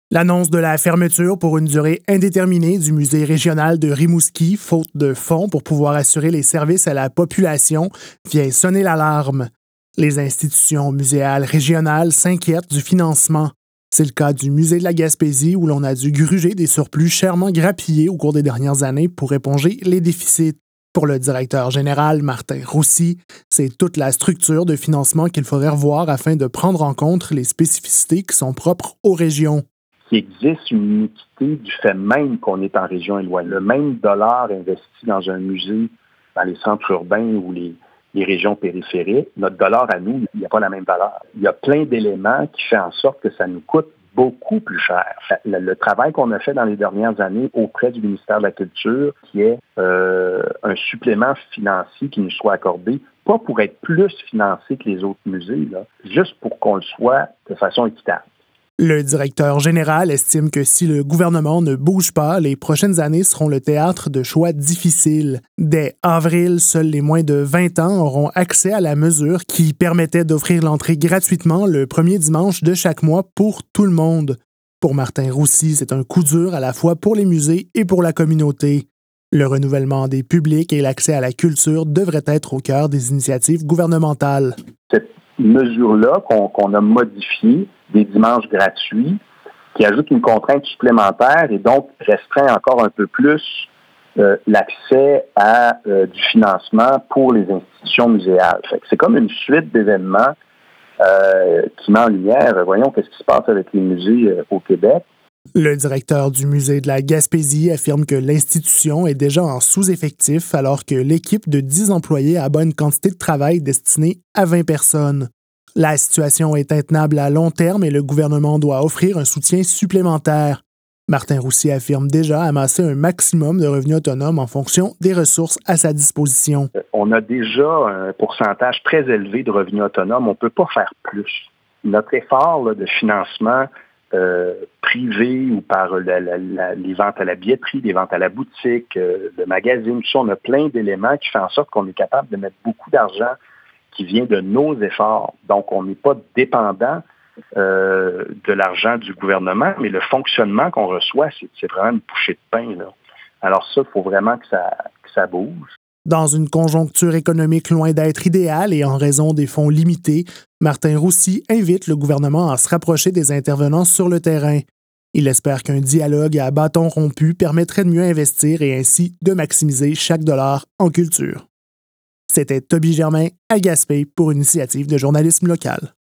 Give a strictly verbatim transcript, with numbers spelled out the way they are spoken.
L'annonce de la fermeture pour une durée indéterminée du musée régional de Rimouski, faute de fonds pour pouvoir assurer les services à la population, vient sonner l'alarme. Les institutions muséales régionales s'inquiètent du financement. C'est le cas du musée de la Gaspésie où l'on a dû gruger des surplus chèrement grappillés au cours des dernières années pour éponger les déficits. Pour le directeur général Martin Roussy, c'est toute la structure de financement qu'il faudrait revoir afin de prendre en compte les spécificités qui sont propres aux régions. Qu'il existe une inéquité du fait même qu'on est en région éloignée. Le même dollar investi dans un musée dans les centres urbains ou les, les régions périphériques, notre dollar à nous, il n'y a pas la même valeur. Il y a plein d'éléments qui font en sorte que ça nous coûte beaucoup plus cher. Le, le travail qu'on a fait dans les dernières années auprès du ministère de la Culture, qui est euh, un supplément financier qui nous soit accordé, pas pour être plus financé que les autres musées, là, juste pour qu'on le soit de façon équitable. Le directeur général estime que si le gouvernement ne bouge pas, les prochaines années seront le théâtre de choix difficiles. Dès avril, seuls les moins de vingt ans auront accès à la mesure qui permettait d'offrir l'entrée gratuitement le premier dimanche de chaque mois pour tout le monde. Pour Martin Roussy, c'est un coup dur à la fois pour les musées et pour la communauté. Le renouvellement des publics et l'accès à la culture devraient être au cœur des initiatives gouvernementales. Cette mesure-là qu'on, qu'on a modifiée, des dimanches gratuits, qui ajoute une contrainte supplémentaire et donc restreint encore un peu plus euh, l'accès à euh, du financement pour les institutions muséales. Fait que c'est comme une suite d'événements euh, qui met en lumière, voyons, qu'est-ce qui se passe avec les musées euh, au Québec. Le directeur du musée de la Gaspésie affirme que l'institution est déjà en sous-effectif alors que l'équipe de dix employés abat une quantité de travail destinée à vingt personnes. La situation est intenable à long terme et le gouvernement doit offrir un soutien supplémentaire. Martin Roussy affirme déjà amasser un maximum de revenus autonomes en fonction des ressources à sa disposition. On a déjà un pourcentage très élevé de revenus autonomes. On ne peut pas faire plus. Notre effort là, de financement euh, privé ou par la, la, la, les ventes à la billetterie, les ventes à la boutique, euh, le magazine, tout ça, on a plein d'éléments qui font en sorte qu'on est capable de mettre beaucoup d'argent qui vient de nos efforts. Donc, on n'est pas dépendant euh, de l'argent du gouvernement, mais le fonctionnement qu'on reçoit, c'est, c'est vraiment une bouchée de pain, là. Alors ça, il faut vraiment que ça, que ça bouge. Dans une conjoncture économique loin d'être idéale et en raison des fonds limités, Martin Roussy invite le gouvernement à se rapprocher des intervenants sur le terrain. Il espère qu'un dialogue à bâton rompu permettrait de mieux investir et ainsi de maximiser chaque dollar en culture. C'était Toby Germain à Gaspé pour une initiative de journalisme local.